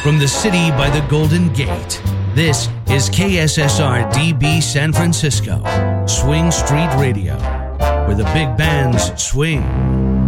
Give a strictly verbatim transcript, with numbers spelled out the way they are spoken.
From the city by the Golden Gate, this is K S S R D B San Francisco, Swing Street Radio, where the big bands swing.